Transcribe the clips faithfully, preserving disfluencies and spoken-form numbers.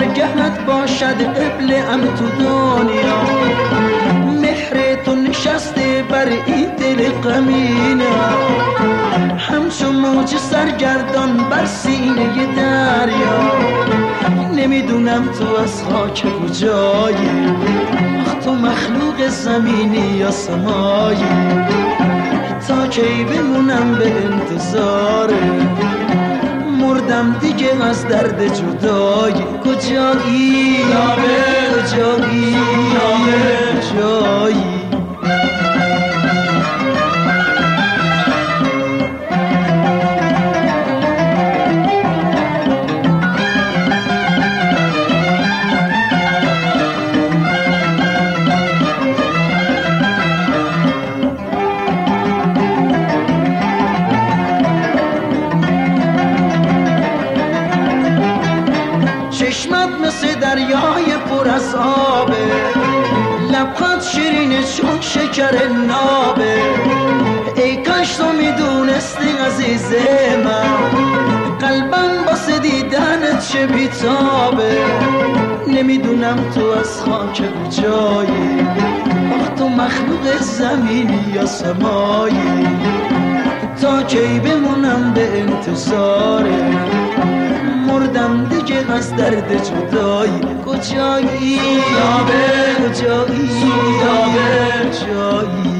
درگهت باشد قبل ام تو دنیا، مهر تو نشسته بر این دل غمینه، همچون موج سرگردان بر سینه دریا. نمیدونم تو از خاک کجایی، آخ تو مخلوق زمینی یا سمایی، تا کی بمونم به انتظاره، مردم دیگه از درد جدایی. کجایی کجایی کجایی چشمت مثل دریای پر از آبه، لبخند شیرینه چون شکر نابه. ای کاش تو میدونستی عزیز من، قلبم واسه دیدنت چه بیتابه. نمیدونم تو از خاک کجایی، آخ تو مخلوق زمینی یا سمایی، تا کی بمونم به انتظاره، مردم دیگه از درد جدایی. کجایی کجایی کجایی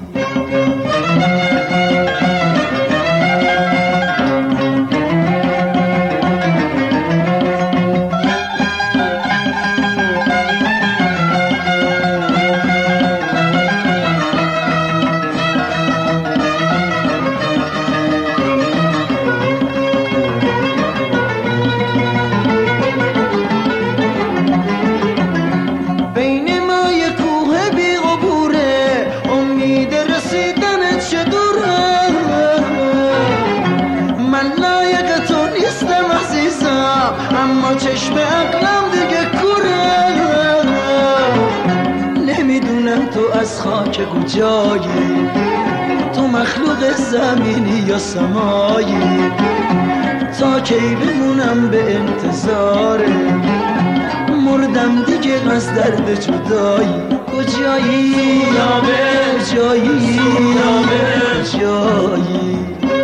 اما چشم عقلم دیگه کوره. نمیدونم تو از خاک کجایی، تو مخلوق زمینی یا سمایی، تا کی بمونم به انتظاره، مردم دیگه از درد جدایی. کجایی کجایی کجایی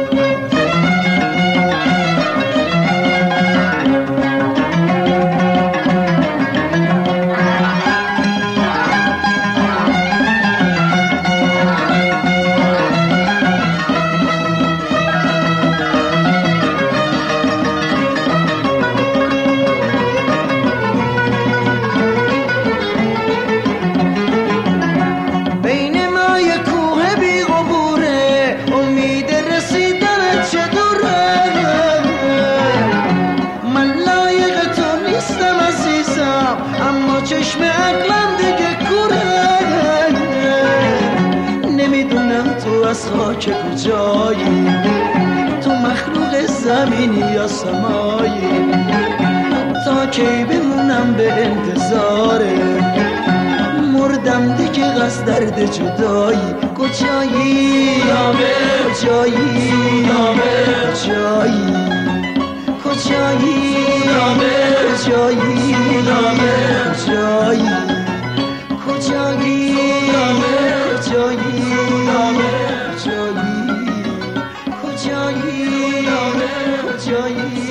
چشم عقلم دیگه کوره. نمیدونم تو از خاک کجایی، تو مخلوق زمینی یا سمایی، تا کی بمونم به انتظاره، مردم دیگه از درد جدایی. کجایی کجایی کجایی کجایی کجایی کجایی کجایی کجایی کجایی کجایی